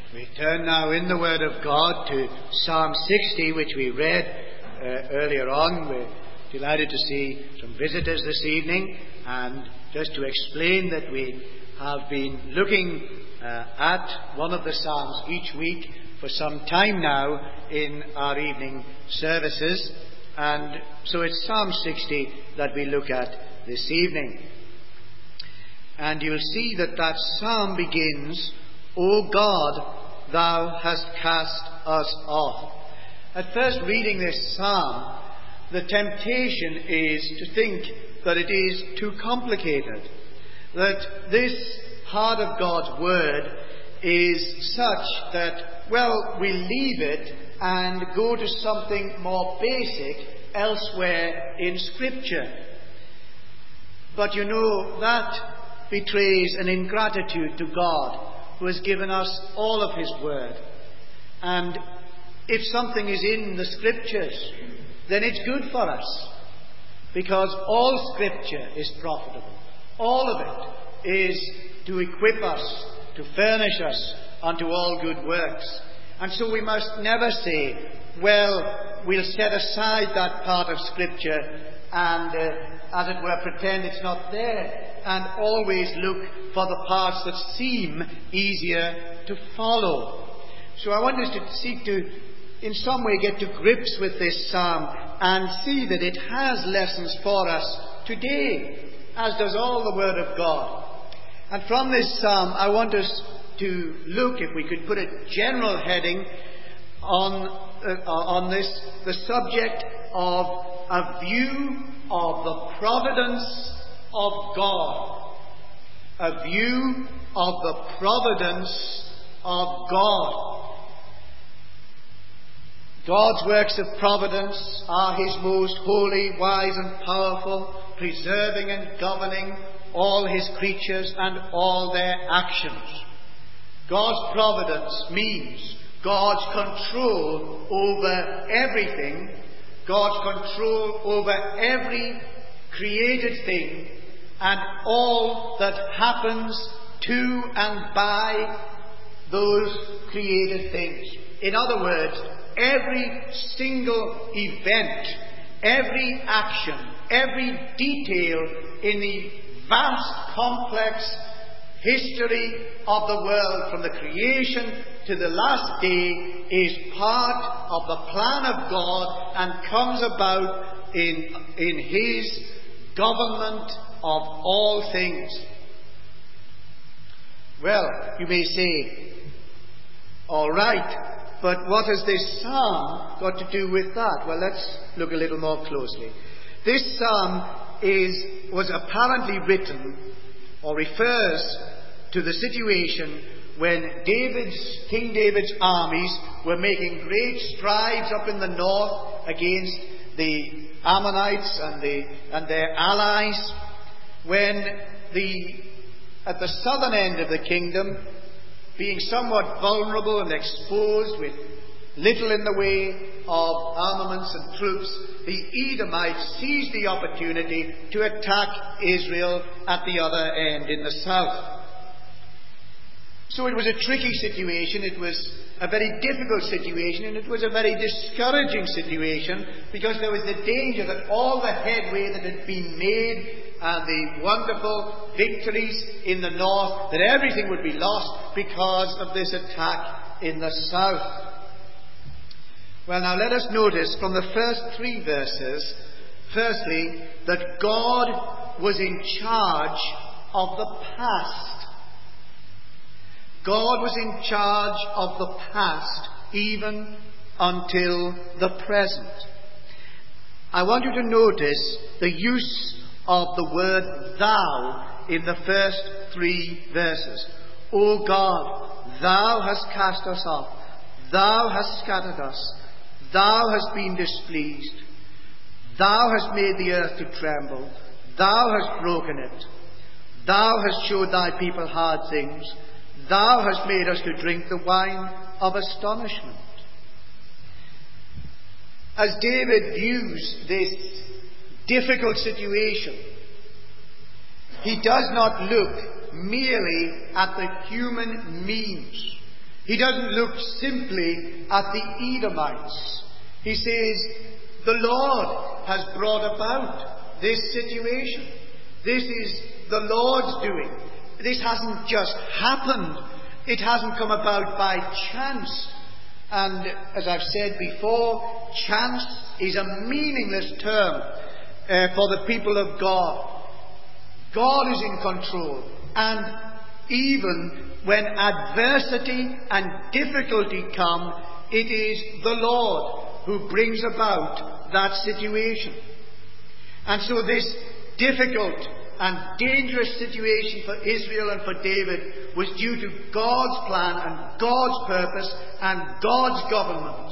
We turn now in the Word of God to Psalm 60, which we read earlier on. We're delighted to see some visitors this evening, and just to explain that we have been looking at one of the Psalms each week for some time now in our evening services, and so it's Psalm 60 that we look at this evening. And you'll see that psalm begins, "O God, thou hast cast us off." At first reading this psalm, the temptation is to think that it is too complicated, that this heart of God's word is such that, well, we leave it and go to something more basic elsewhere in Scripture. But you know, that betrays an ingratitude to God, who has given us all of His Word. And if something is in the Scriptures, then it's good for us, because all Scripture is profitable. All of it is to equip us, to furnish us unto all good works. And so we must never say, well, we'll set aside that part of Scripture and, as it were, pretend it's not there, and always look for the parts that seem easier to follow. So I want us to seek to, in some way, get to grips with this psalm and see that it has lessons for us today, as does all the Word of God. And from this psalm, I want us to look, if we could put a general heading on this, the subject of a view of the providence of God. A view of the providence of God. God's works of providence are His most holy, wise and powerful, preserving and governing all His creatures and all their actions. God's providence means God's control over everything, God's control over every created thing, and all that happens to and by those created things. In other words, every single event, every action, every detail in the vast, complex history of the world, from the creation to the last day, is part of the plan of God and comes about in His government of all things. Well, you may say, all right, but what has this psalm got to do with that? Well, let's look a little more closely. This psalm was apparently written, or refers to the situation when King David's armies were making great strides up in the north against the Ammonites and their allies, when at the southern end of the kingdom, being somewhat vulnerable and exposed with little in the way of armaments and troops, the Edomites seized the opportunity to attack Israel at the other end in the south. So it was a tricky situation, it was a very difficult situation, and it was a very discouraging situation, because there was the danger that all the headway that had been made and the wonderful victories in the north, that everything would be lost because of this attack in the south. Well, now let us notice from the first 3 verses, firstly, that God was in charge of the past. God was in charge of the past, even until the present. I want you to notice the use of the word thou in the first 3 verses. O God, thou hast cast us off. Thou hast scattered us. Thou hast been displeased. Thou hast made the earth to tremble. Thou hast broken it. Thou hast showed thy people hard things. Thou hast made us to drink the wine of astonishment. As David views this difficult situation, he does not look merely at the human means. He doesn't look simply at the Edomites. He says, the Lord has brought about this situation. This is the Lord's doing. This hasn't just happened. It hasn't come about by chance. And as I've said before, chance is a meaningless term for the people of God. God is in control. And even when adversity and difficulty come, it is the Lord who brings about that situation. And so this difficult and dangerous situation for Israel and for David was due to God's plan and God's purpose and God's government.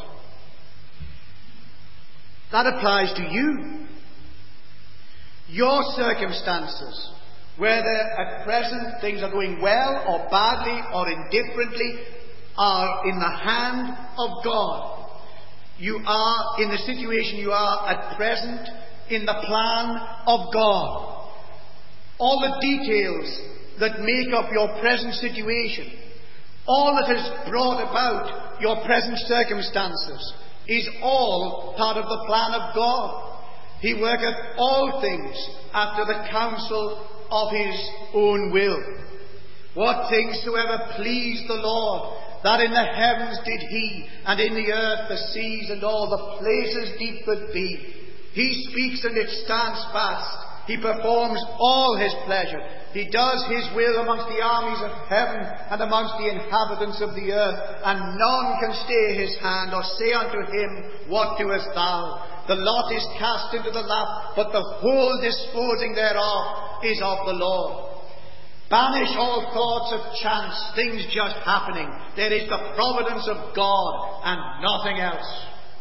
That applies to you. Your circumstances, whether at present things are going well or badly or indifferently, are in the hand of God. You are in the situation you are at present in the plan of God. All the details that make up your present situation, all that has brought about your present circumstances, is all part of the plan of God. He worketh all things after the counsel of his own will. What things soever pleased the Lord, that in the heavens did he, and in the earth the seas and all the places deep that be. He speaks and it stands fast. He performs all his pleasure. He does his will amongst the armies of heaven and amongst the inhabitants of the earth. And none can stay his hand or say unto him, What doest thou? The lot is cast into the lap, but the whole disposing thereof is of the Lord. Banish all thoughts of chance, things just happening. There is the providence of God and nothing else.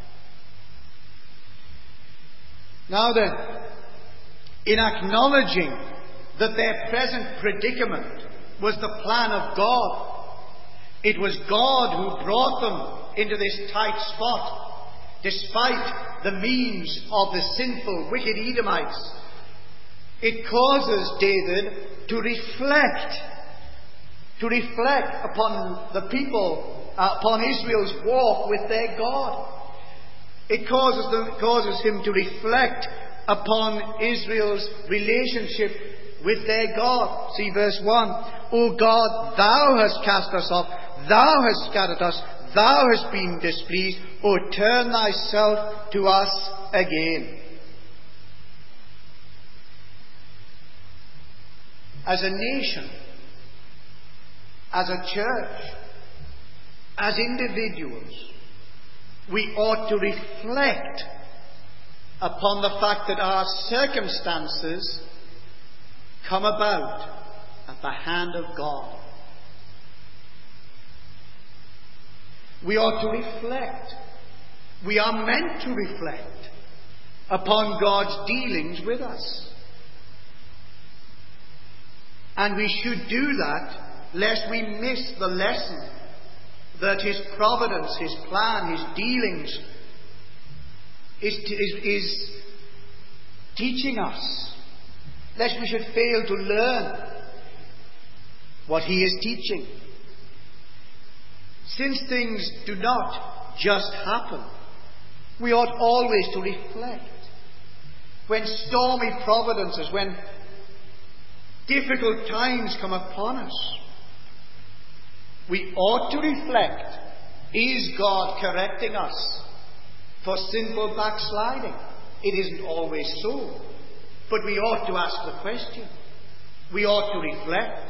Now then, in acknowledging that their present predicament was the plan of God, it was God who brought them into this tight spot, despite the means of the sinful, wicked Edomites. It causes David to reflect upon the people, upon Israel's walk with their God. It causes him to reflect upon Israel's relationship with their God. See verse 1. O God, thou hast cast us off, thou hast scattered us, thou hast been displeased. O turn thyself to us again. As a nation, as a church, as individuals, we ought to reflect upon the fact that our circumstances come about at the hand of God. We ought to reflect. We are meant to reflect upon God's dealings with us. And we should do that lest we miss the lesson that his providence, his plan, his dealings is teaching us. Lest we should fail to learn what he is teaching. Since things do not just happen, we ought always to reflect. When stormy providences, when difficult times come upon us, we ought to reflect, is God correcting us for sinful backsliding? It isn't always so, but we ought to ask the question. We ought to reflect.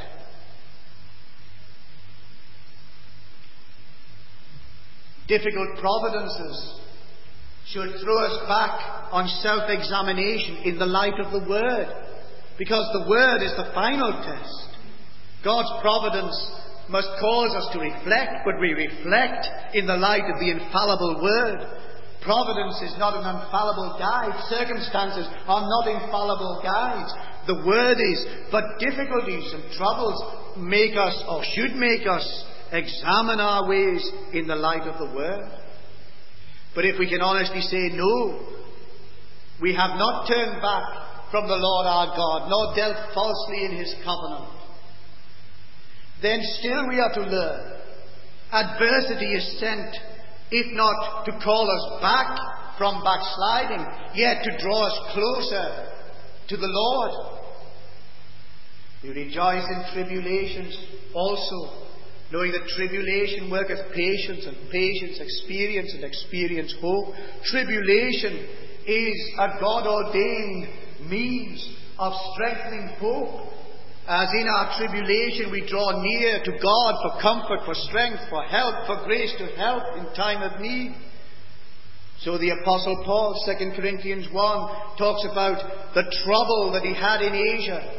Difficult providences should throw us back on self-examination in the light of the Word, because the Word is the final test. God's providence must cause us to reflect, but we reflect in the light of the infallible Word. Providence is not an infallible guide. Circumstances are not infallible guides. The Word is. But difficulties and troubles make us, or should make us, examine our ways in the light of the Word. But if we can honestly say, no, we have not turned back from the Lord our God, nor dealt falsely in his covenant, then still we are to learn Adversity is sent, if not to call us back from backsliding, yet to draw us closer to the Lord. We rejoice in tribulations also, knowing that tribulation worketh patience, and patience experience, and experience hope. Tribulation is a God-ordained means of strengthening hope. As in our tribulation we draw near to God for comfort, for strength, for help, for grace to help in time of need. So the Apostle Paul, 2 Corinthians 1, talks about the trouble that he had in Asia.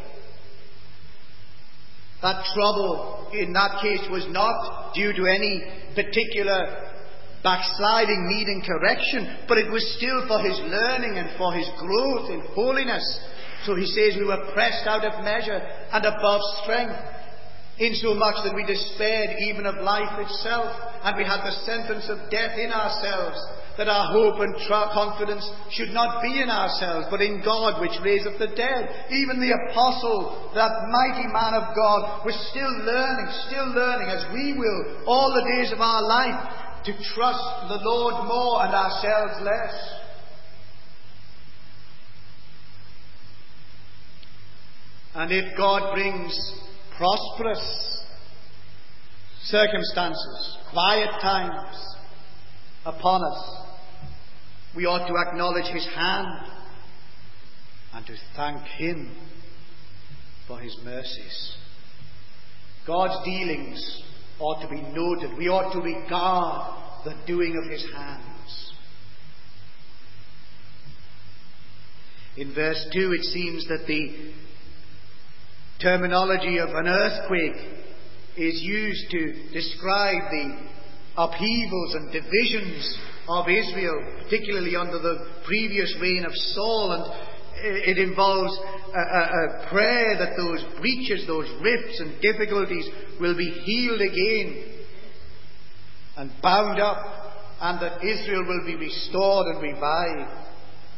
That trouble in that case was not due to any particular backsliding needing correction, but it was still for his learning and for his growth in holiness. So he says we were pressed out of measure and above strength, insomuch that we despaired even of life itself, and we had the sentence of death in ourselves, that our hope and confidence should not be in ourselves, but in God which raiseth the dead. Even the apostle, that mighty man of God, was still learning, as we will all the days of our life, to trust the Lord more and ourselves less. And if God brings prosperous circumstances, quiet times upon us, we ought to acknowledge His hand and to thank Him for His mercies. God's dealings ought to be noted. We ought to regard the doing of His hands. In verse 2 it seems that the terminology of an earthquake is used to describe the upheavals and divisions of Israel, particularly under the previous reign of Saul, and it involves a prayer that those breaches, those rifts and difficulties will be healed again and bound up, and that Israel will be restored and revived.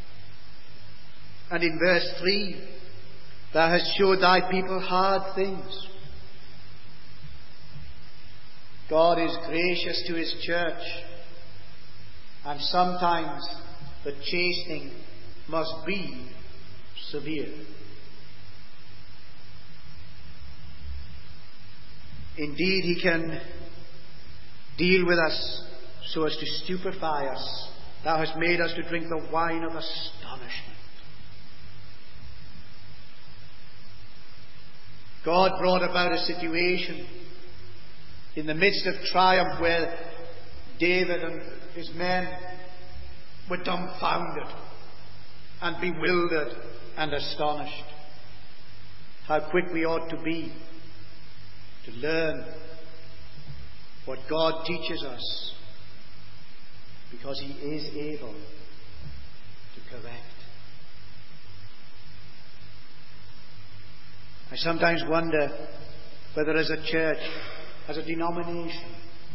And in verse 3, Thou hast showed Thy people hard things. God is gracious to His church, and sometimes the chastening must be severe. Indeed, He can deal with us so as to stupefy us. Thou hast made us to drink the wine of astonishment. God brought about a situation in the midst of triumph where David and his men were dumbfounded and bewildered and astonished. How quick we ought to be to learn what God teaches us, because He is able to correct. I sometimes wonder whether as a church, as a denomination,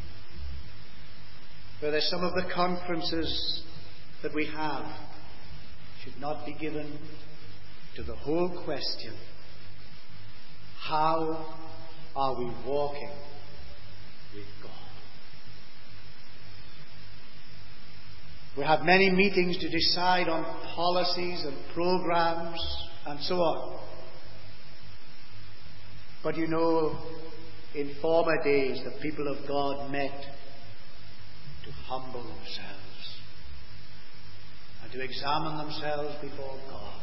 whether some of the conferences that we have should not be given to the whole question: how are we walking with God? We have many meetings to decide on policies and programs and so on. But you know, in former days, the people of God met to humble themselves and to examine themselves before God.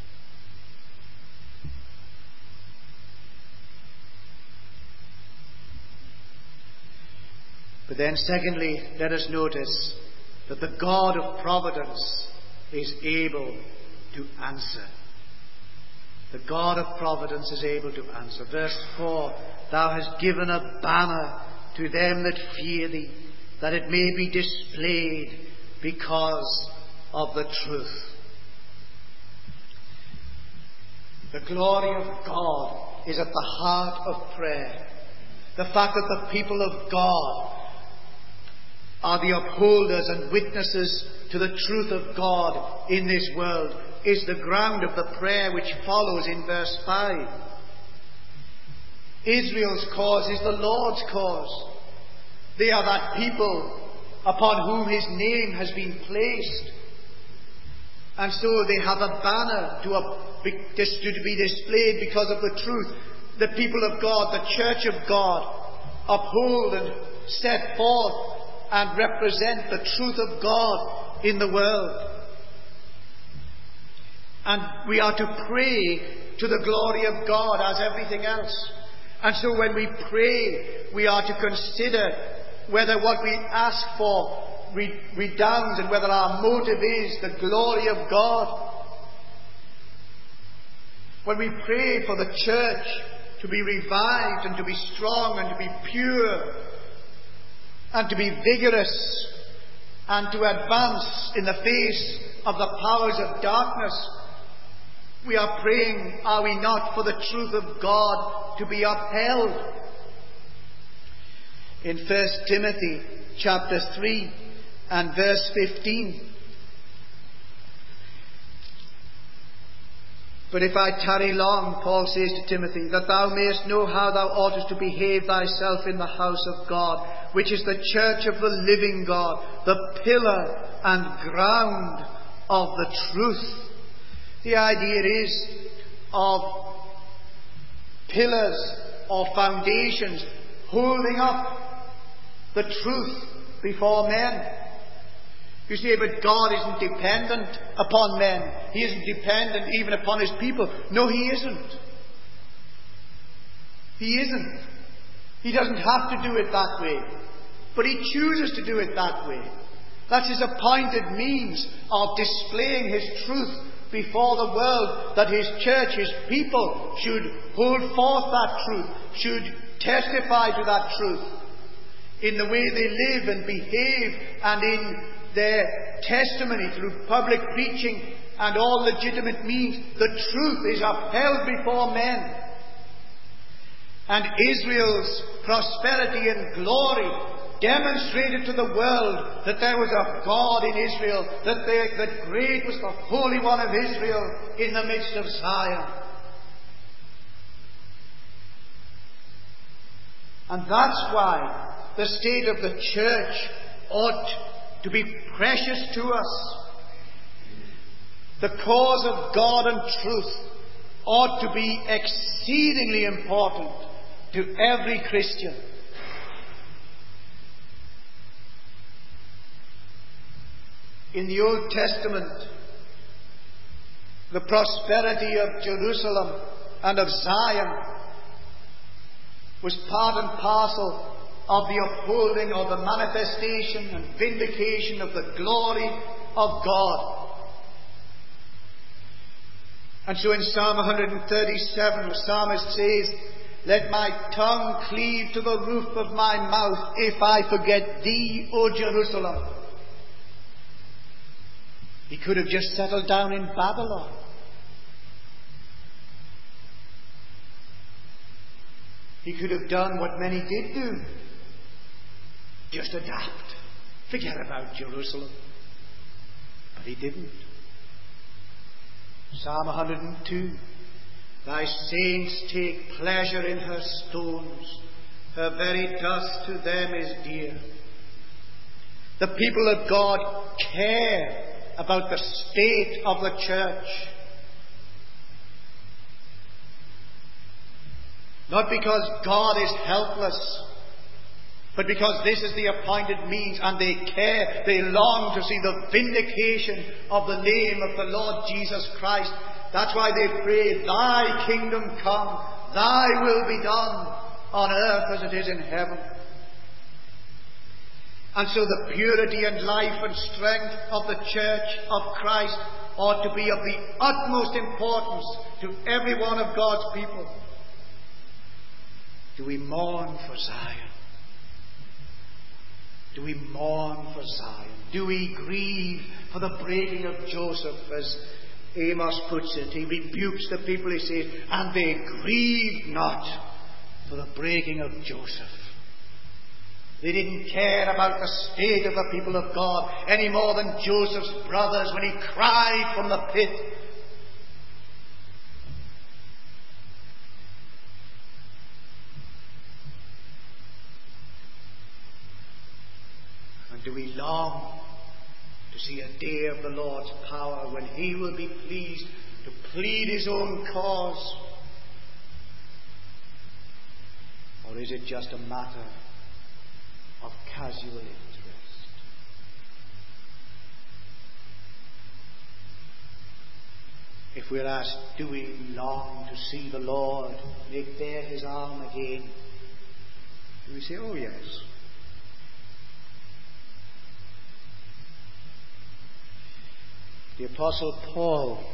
But then secondly, let us notice that the God of providence is able to answer. The God of providence is able to answer. Verse 4, Thou hast given a banner to them that fear Thee, that it may be displayed because of the truth. The glory of God is at the heart of prayer. The fact that the people of God are the upholders and witnesses to the truth of God in this world is the ground of the prayer which follows in verse 5. Israel's cause is the Lord's cause. They are that people upon whom His name has been placed. And so they have a banner to be displayed because of the truth. The people of God, the church of God, uphold and set forth and represent the truth of God in the world. And we are to pray to the glory of God as everything else. And so when we pray, we are to consider whether what we ask for redounds and whether our motive is the glory of God. When we pray for the church to be revived and to be strong and to be pure and to be vigorous and to advance in the face of the powers of darkness, we are praying, are we not, for the truth of God to be upheld. In 1 Timothy chapter 3 and verse 15. But if I tarry long, Paul says to Timothy, that thou mayest know how thou oughtest to behave thyself in the house of God, which is the church of the living God, the pillar and ground of the truth. The idea is of pillars or foundations holding up the truth before men. You say, but God isn't dependent upon men. He isn't dependent even upon His people. No, He isn't. He isn't. He doesn't have to do it that way. But He chooses to do it that way. That's His appointed means of displaying His truth before the world, that His church, His people, should hold forth that truth, should testify to that truth in the way they live and behave, and in their testimony through public preaching and all legitimate means. The truth is upheld before men. And Israel's prosperity and glory demonstrated to the world that there was a God in Israel, that great was the Holy One of Israel in the midst of Zion. And that's why the state of the church ought to be precious to us. The cause of God and truth ought to be exceedingly important to every Christian. In the Old Testament, the prosperity of Jerusalem and of Zion was part and parcel of the upholding or the manifestation and vindication of the glory of God. And so in Psalm 137, the psalmist says, let my tongue cleave to the roof of my mouth if I forget thee, O Jerusalem. He could have just settled down in Babylon. He could have done what many did do. Just adapt. Forget about Jerusalem. But he didn't. Psalm 102. Thy saints take pleasure in her stones. Her very dust to them is dear. The people of God care about the state of the church. Not because God is helpless, but because this is the appointed means, and they care, they long to see the vindication of the name of the Lord Jesus Christ. That's why they pray, thy kingdom come, thy will be done on earth as it is in heaven. And so the purity and life and strength of the church of Christ ought to be of the utmost importance to every one of God's people. Do we mourn for Zion? Do we mourn for Zion? Do we grieve for the breaking of Joseph, as Amos puts it? He rebukes the people, he says, and they grieved not for the breaking of Joseph. They didn't care about the state of the people of God any more than Joseph's brothers when he cried from the pit. And do we long to see a day of the Lord's power when he will be pleased to plead his own cause? Or is it just a matter of casual interest? If we're asked, do we long to see the Lord make bare his arm again? Do we say, oh yes? The Apostle Paul,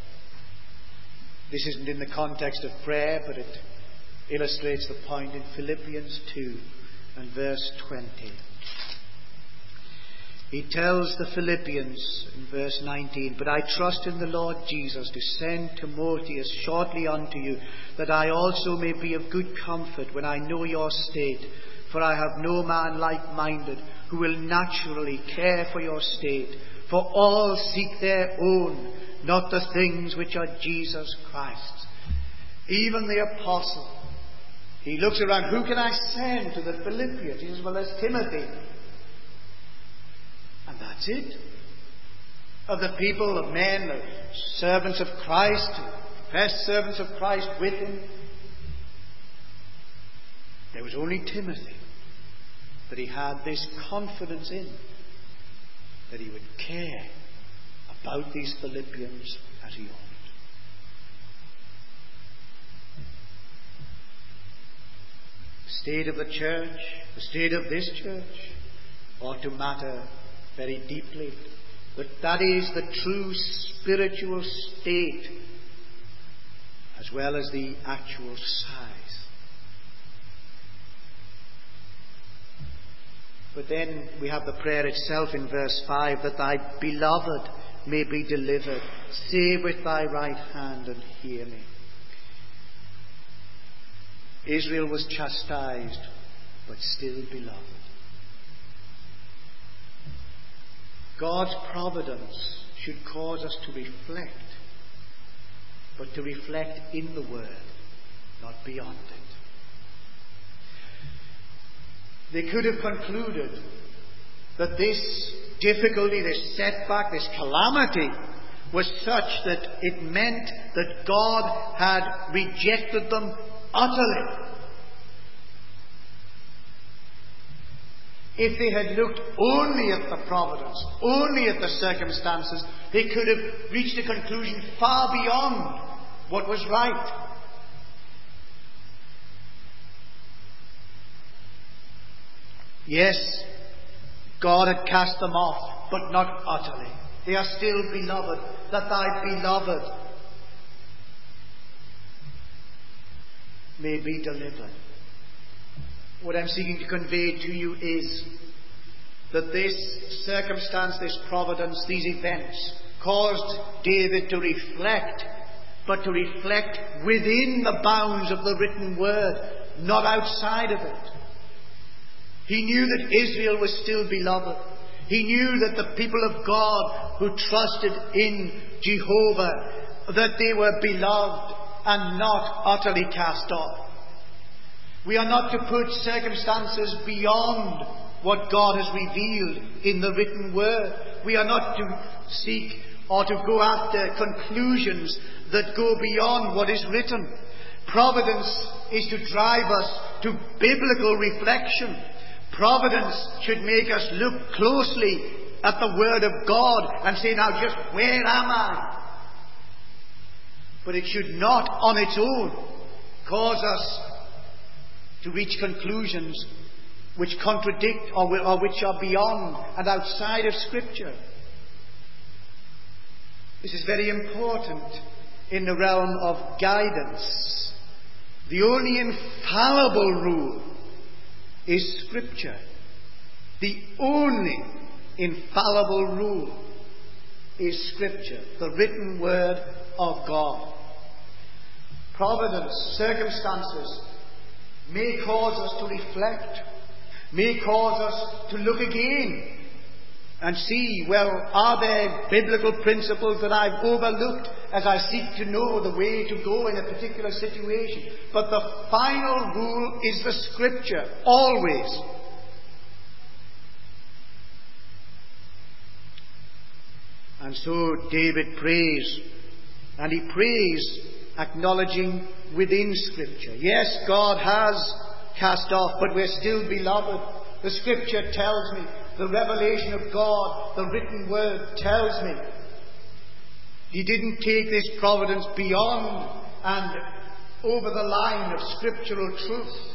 this isn't in the context of prayer, but it illustrates the point in Philippians 2 and verse 20. He tells the Philippians in verse 19, "But I trust in the Lord Jesus to send Timotheus shortly unto you, that I also may be of good comfort when I know your state. For I have no man like-minded who will naturally care for your state. For all seek their own, not the things which are Jesus Christ's." Even the apostle, he looks around, who can I send to the Philippians? He says, well, there's Timothy. And that's it. Of the people, of men, of servants of Christ, professed servants of Christ with him, there was only Timothy that he had this confidence in, that he would care about these Philippians as he ought. The state of the church, the state of this church, ought to matter very deeply. But that is the true spiritual state as well as the actual size. But then we have the prayer itself in verse 5, that thy beloved may be delivered. Save with thy right hand and hear me. Israel was chastised, but still beloved. God's providence should cause us to reflect, but to reflect in the Word, not beyond it. They could have concluded that this difficulty, this setback, this calamity was such that it meant that God had rejected them utterly. If they had looked only at the providence, only at the circumstances, they could have reached a conclusion far beyond what was right. Yes, God had cast them off, but not utterly. They are still beloved, that thy beloved may be delivered. What I'm seeking to convey to you is that this circumstance, this providence, these events caused David to reflect, but to reflect within the bounds of the written word, not outside of it. He knew that Israel was still beloved. He knew that the people of God who trusted in Jehovah, that they were beloved and not utterly cast off. We are not to put circumstances beyond what God has revealed in the written word. We are not to seek or to go after conclusions that go beyond what is written. Providence is to drive us to biblical reflection. Providence should make us look closely at the Word of God and say, now just where am I? But it should not on its own cause us to reach conclusions which contradict or which are beyond and outside of Scripture. This is very important in the realm of guidance. The only infallible rule is Scripture. The only infallible rule is Scripture, the written word of God. Providence, circumstances may cause us to reflect, may cause us to look again and see, well, are there biblical principles that I've overlooked as I seek to know the way to go in a particular situation? But the final rule is the Scripture, always. And so David prays, and he prays acknowledging within Scripture. Yes, God has cast off, but we're still beloved. The Scripture tells me, the revelation of God, the written word tells me. He didn't take this providence beyond and over the line of scriptural truth.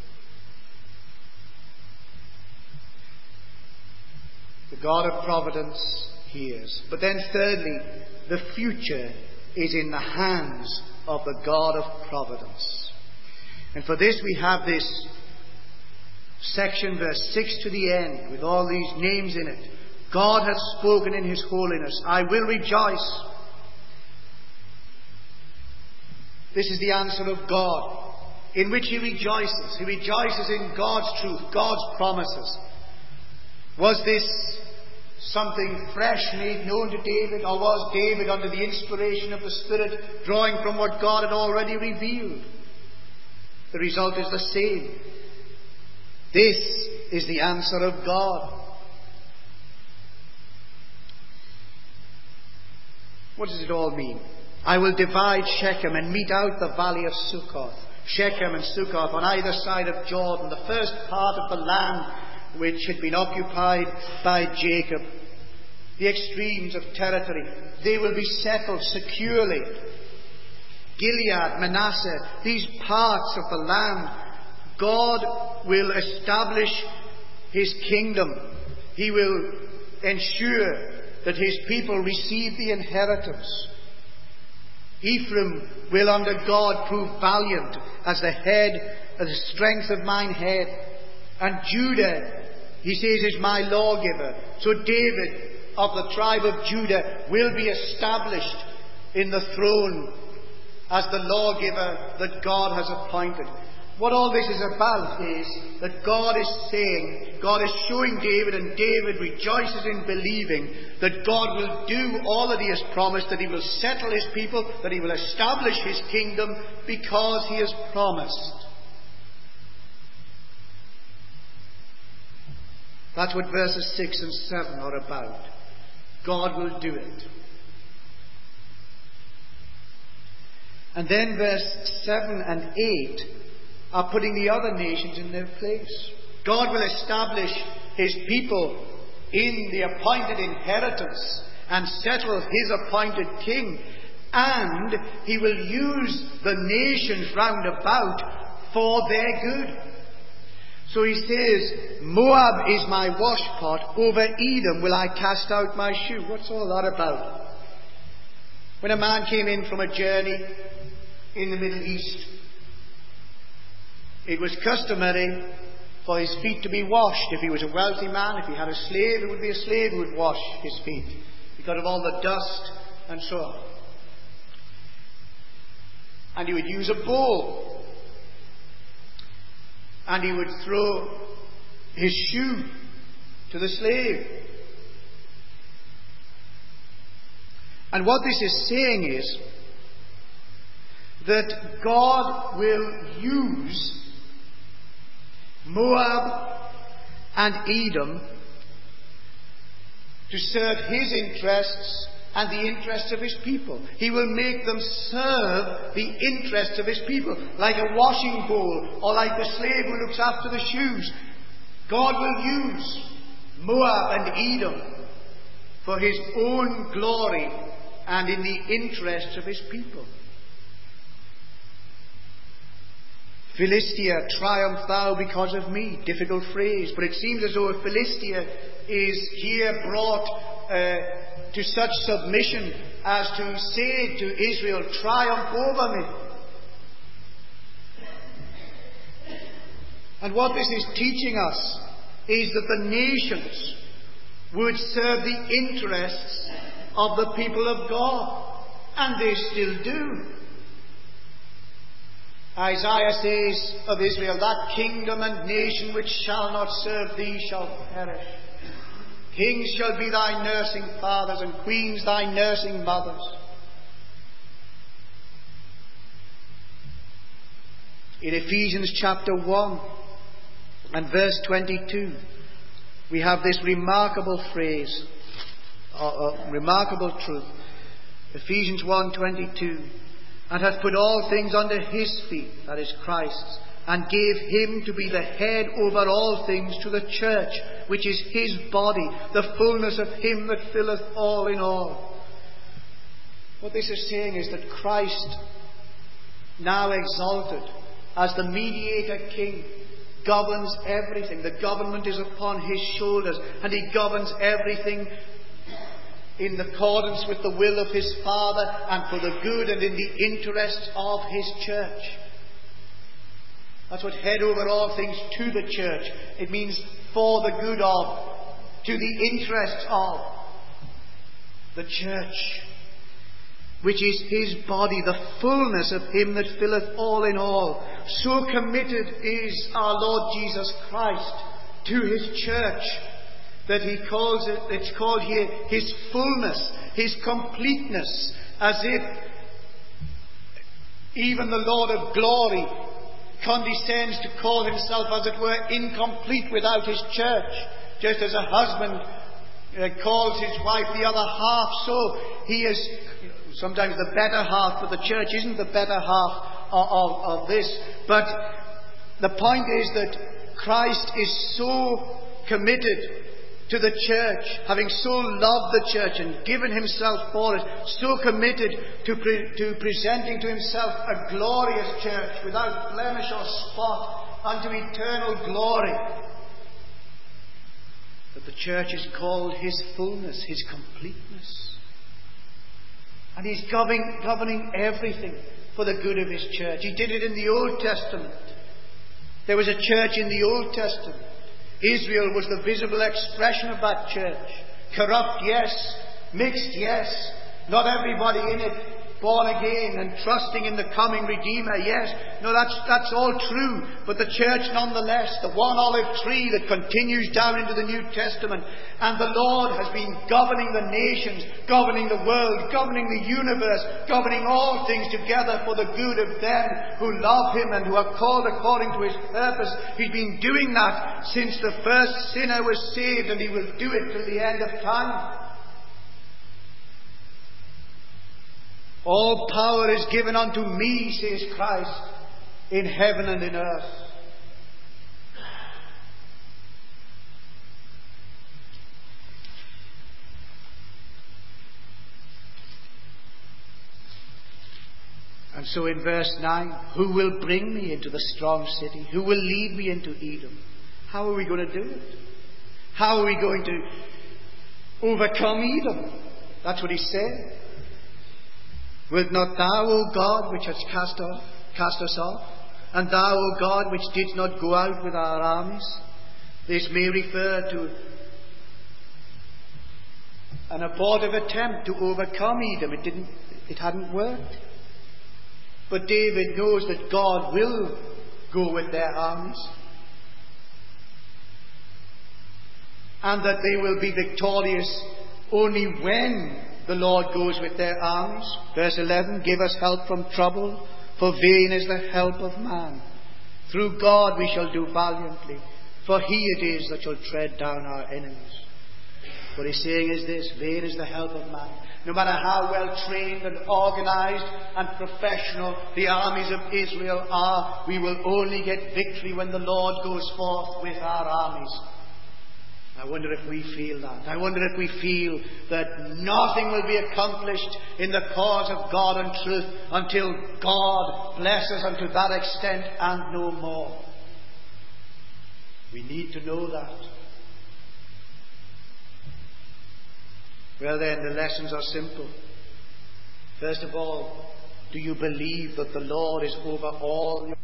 The God of providence hears. But then thirdly, the future is in the hands of the God of providence. And for this we have this section, verse 6 to the end, with all these names in it. God hath spoken in his holiness, I will rejoice. This is the answer of God, in which he rejoices. He rejoices in God's truth, God's promises. Was this something fresh made known to David, or was David under the inspiration of the Spirit, drawing from what God had already revealed? The result is the same. This is the answer of God. What does it all mean? I will divide Shechem and mete out the valley of Succoth. Shechem and Succoth on either side of Jordan, the first part of the land which had been occupied by Jacob. The extremes of territory, they will be settled securely. Gilead, Manasseh, these parts of the land, God will establish his kingdom. He will ensure that his people receive the inheritance. Ephraim will under God prove valiant as the head, as the strength of mine head. And Judah, he says, is my lawgiver. So David of the tribe of Judah will be established in the throne as the lawgiver that God has appointed. What all this is about is that God is saying, God is showing David, and David rejoices in believing that God will do all that he has promised, that he will settle his people, that he will establish his kingdom, because he has promised. That's what verses 6 and 7 are about. God will do it. And then verse 7 and 8 are putting the other nations in their place. God will establish his people in the appointed inheritance and settle his appointed king. And he will use the nations round about for their good. So he says, Moab is my washpot, over Edom will I cast out my shoe. What's all that about? When a man came in from a journey in the Middle East, it was customary for his feet to be washed. If he was a wealthy man, if he had a slave, it would be a slave who would wash his feet because of all the dust and so on. And he would use a bowl, and he would throw his shoe to the slave. And what this is saying is that God will use Moab and Edom to serve his interests and the interests of his people. He will make them serve the interests of his people, like a washing bowl, or like the slave who looks after the shoes. God will use Moab and Edom for his own glory and in the interests of his people. Philistia, triumph thou because of me. Difficult phrase, but it seems as though Philistia is here brought to such submission as to say to Israel, triumph over me. And what this is teaching us is that the nations would serve the interests of the people of God, and they still do. Isaiah says of Israel, that kingdom and nation which shall not serve thee shall perish. Kings shall be thy nursing fathers, and queens thy nursing mothers. In Ephesians chapter 1 and verse 22, we have this remarkable phrase, a remarkable truth. Ephesians 1:22, and hath put all things under his feet, that is Christ's, and gave him to be the head over all things to the church, which is his body, the fullness of him that filleth all in all. What this is saying is that Christ, now exalted as the mediator king, governs everything. The government is upon his shoulders, and he governs everything in accordance with the will of his Father and for the good and in the interests of his church. That's what head over all things to the church. It means for the good of, to the interests of the church, which is his body, the fullness of him that filleth all in all. So committed is our Lord Jesus Christ to his church that he calls it, it's called here his fullness, his completeness, as if even the Lord of glory condescends to call himself, as it were, incomplete without his church. Just as a husband calls his wife the other half, so he is sometimes the better half, but the church isn't the better half of this. But the point is that Christ is so committed to the church, having so loved the church and given himself for it, so committed to presenting to himself a glorious church without blemish or spot unto eternal glory, that the church is called his fullness, his completeness. And he's governing everything for the good of his church. He did it in the Old Testament. There was a church in the Old Testament. Israel was the visible expression of that church. Corrupt, yes. Mixed, yes. Not everybody in it born again and trusting in the coming Redeemer, yes. No, that's all true. But the church nonetheless, the one olive tree that continues down into the New Testament. And the Lord has been governing the nations, governing the world, governing the universe, governing all things together for the good of them who love him and who are called according to his purpose. He's been doing that since the first sinner was saved, and he will do it till the end of time. All power is given unto me, says Christ, in heaven and in earth. And so in verse 9, who will bring me into the strong city? Who will lead me into Edom? How are we going to do it? How are we going to overcome Edom? That's what he said. Wilt not thou, O God, which hast cast us off, and thou, O God, which didst not go out with our armies? This may refer to an abortive attempt to overcome Edom. It hadn't worked. But David knows that God will go with their armies, and that they will be victorious only when the Lord goes with their armies. Verse 11, give us help from trouble, for vain is the help of man. Through God we shall do valiantly, for he it is that shall tread down our enemies. What he's saying is this: vain is the help of man. No matter how well trained and organized and professional the armies of Israel are, we will only get victory when the Lord goes forth with our armies. I wonder if we feel that. I wonder if we feel that nothing will be accomplished in the cause of God and truth until God blesses unto that extent and no more. We need to know that. Well then, the lessons are simple. First of all, do you believe that the Lord is over all your